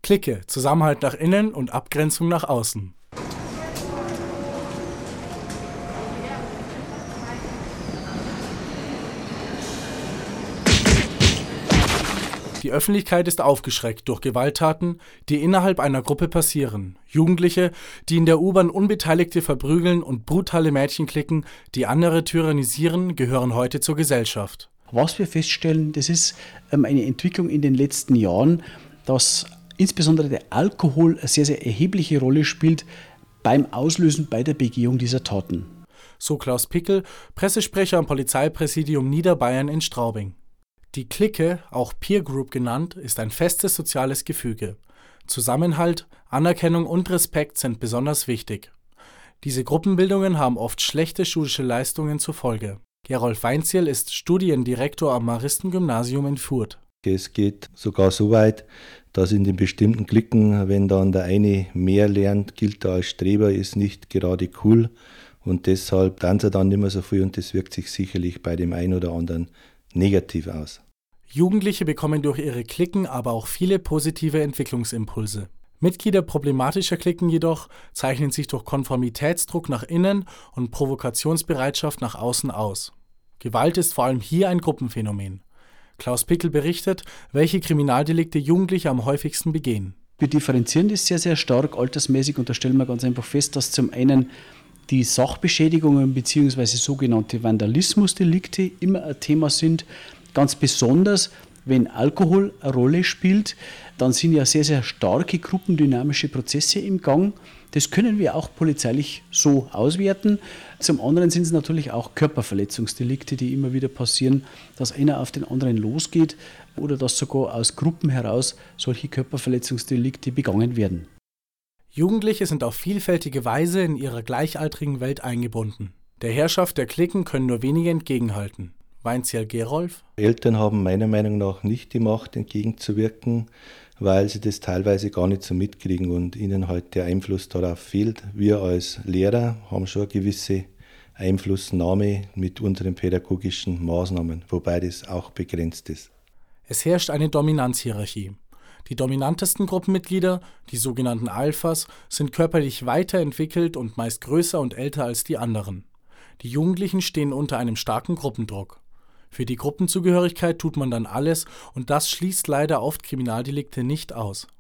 Clique, Zusammenhalt nach innen und Abgrenzung nach außen. Die Öffentlichkeit ist aufgeschreckt durch Gewalttaten, die innerhalb einer Gruppe passieren. Jugendliche, die in der U-Bahn Unbeteiligte verprügeln und brutale Mädchenklicken, die andere tyrannisieren, gehören heute zur Gesellschaft. Was wir feststellen, das ist eine Entwicklung in den letzten Jahren, dass insbesondere der Alkohol eine sehr, sehr erhebliche Rolle spielt beim Auslösen, bei der Begehung dieser Taten. So Klaus Pickel, Pressesprecher am Polizeipräsidium Niederbayern in Straubing. Die Clique, auch Peer Group genannt, ist ein festes soziales Gefüge. Zusammenhalt, Anerkennung und Respekt sind besonders wichtig. Diese Gruppenbildungen haben oft schlechte schulische Leistungen zur Folge. Gerolf Weinzierl ist Studiendirektor am Maristengymnasium in Furth. Es geht sogar so weit, dass in den bestimmten Cliquen, wenn dann der eine mehr lernt, gilt er als Streber, ist nicht gerade cool. Und deshalb tanzt er dann nicht mehr so viel und das wirkt sich sicherlich bei dem einen oder anderen negativ aus. Jugendliche bekommen durch ihre Cliquen aber auch viele positive Entwicklungsimpulse. Mitglieder problematischer Cliquen jedoch zeichnen sich durch Konformitätsdruck nach innen und Provokationsbereitschaft nach außen aus. Gewalt ist vor allem hier ein Gruppenphänomen. Klaus Pickel berichtet, welche Kriminaldelikte Jugendliche am häufigsten begehen. Wir differenzieren das sehr, sehr stark altersmäßig und da stellen wir ganz einfach fest, dass zum einen die Sachbeschädigungen bzw. sogenannte Vandalismusdelikte immer ein Thema sind. Ganz besonders, wenn Alkohol eine Rolle spielt, dann sind ja sehr, sehr starke gruppendynamische Prozesse im Gang. Das können wir auch polizeilich so auswerten. Zum anderen sind es natürlich auch Körperverletzungsdelikte, die immer wieder passieren, dass einer auf den anderen losgeht oder dass sogar aus Gruppen heraus solche Körperverletzungsdelikte begangen werden. Jugendliche sind auf vielfältige Weise in ihrer gleichaltrigen Welt eingebunden. Der Herrschaft der Cliquen können nur wenige entgegenhalten. Weinzierl Gerolf. Eltern haben meiner Meinung nach nicht die Macht, entgegenzuwirken, weil sie das teilweise gar nicht so mitkriegen und ihnen halt der Einfluss darauf fehlt. Wir als Lehrer haben schon eine gewisse Einflussnahme mit unseren pädagogischen Maßnahmen, wobei das auch begrenzt ist. Es herrscht eine Dominanzhierarchie. Die dominantesten Gruppenmitglieder, die sogenannten Alphas, sind körperlich weiterentwickelt und meist größer und älter als die anderen. Die Jugendlichen stehen unter einem starken Gruppendruck. Für die Gruppenzugehörigkeit tut man dann alles und das schließt leider oft Kriminaldelikte nicht aus.